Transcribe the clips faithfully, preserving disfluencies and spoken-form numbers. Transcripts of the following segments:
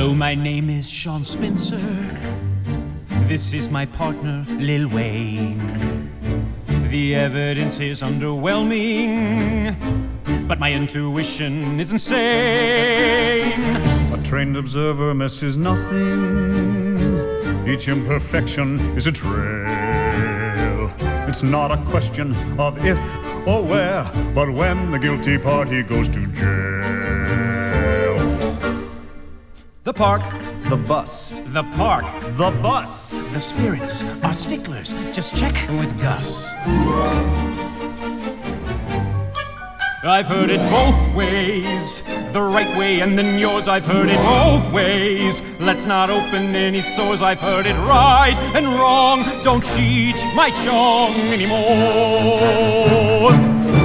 Hello, my name is Sean Spencer. This is my partner, Lil Wayne. The evidence is underwhelming, but my intuition is insane. A trained observer misses nothing. Each imperfection is a trail. It's not a question of if or where, but when the guilty party goes to jail. The park, The bus. the park, The bus. the spirits are sticklers. Just check with Gus. I've heard it both ways, the right way and then yours. I've heard it both ways. Let's not open any sores. I've heard it right and wrong. Don't cheat my chong anymore.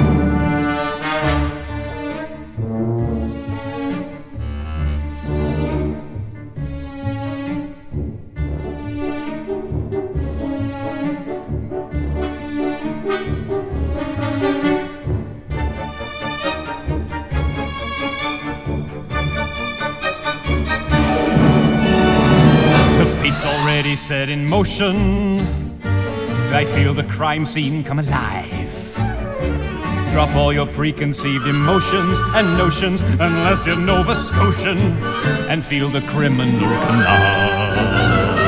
It's already set in motion. I feel the crime scene come alive. Drop all your preconceived emotions and notions, unless you're Nova Scotian, and feel the criminal connive.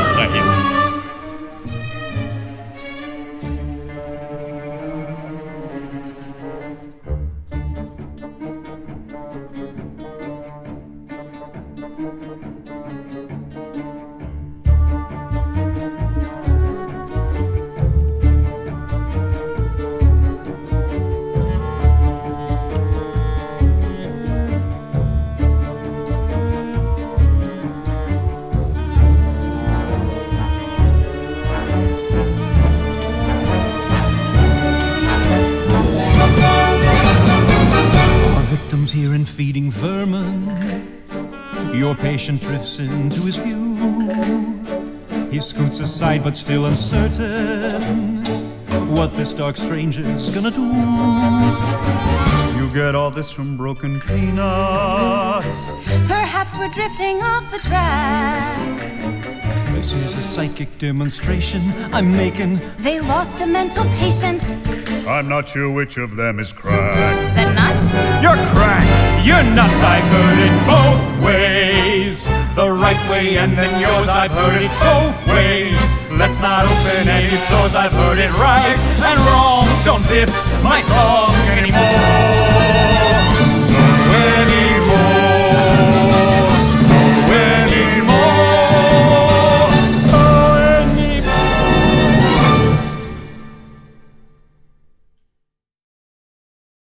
Here and feeding vermin, your patient drifts into his view. He scoots aside but still uncertain what this dark stranger's gonna do. You get all this from broken peanuts. Perhaps we're drifting off the track. This is a psychic demonstration I'm making. They lost a mental patient. I'm not sure which of them is cracked. The nuts? You're cracked! You're nuts, I've heard it both ways. The right way and then yours, I've heard it both ways. Let's not open any sores, I've heard it right and wrong. Don't diff my thong anymore.